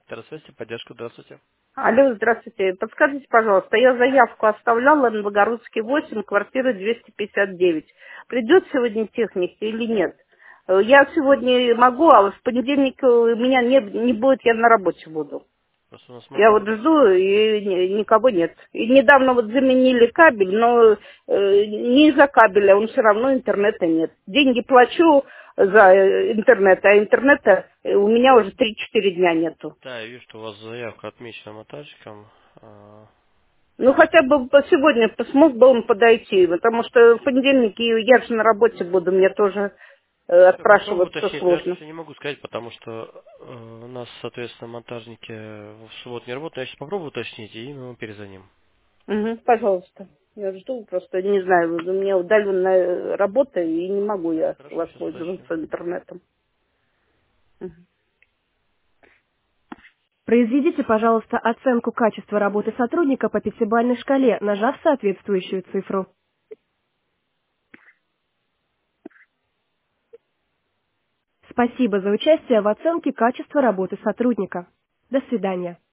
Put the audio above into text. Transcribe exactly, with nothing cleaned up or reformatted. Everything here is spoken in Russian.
Центр связи, поддержку, здравствуйте. Алло, здравствуйте. Подскажите, пожалуйста, я заявку оставляла на Богородский восемь, квартира двести пятьдесят девять. Придет сегодня техник или нет? Э, Я сегодня могу, а вот в понедельник э, меня не, не будет, я на работе буду. Просто у нас Я много вот работы. жду, и ни- никого нет. И недавно вот заменили кабель, но э, не из-за кабеля, он все равно интернета нет. Деньги плачу за э, интернет, а интернета э, у меня уже три-четыре дня нету. Да, я вижу, что у вас заявка отмечена монтажиком. А, Ну, хотя бы по сегодня по- смог бы он подойти, потому что в понедельник и я же на работе буду, мне тоже э, всё, попробую отпрашиваться уточнить, но я сложно. точно не могу сказать, потому что э, у нас, соответственно, монтажники в субботу не работают. Я сейчас попробую уточнить, и мы вам перезвоним. Угу, пожалуйста. Я жду, просто не знаю, у меня удаленная работа, и не могу я Хорошо, сейчас уточню. воспользоваться интернетом. Мгм. Произведите, пожалуйста, оценку качества работы сотрудника по пятибалльной шкале, нажав соответствующую цифру. Спасибо за участие в оценке качества работы сотрудника. До свидания.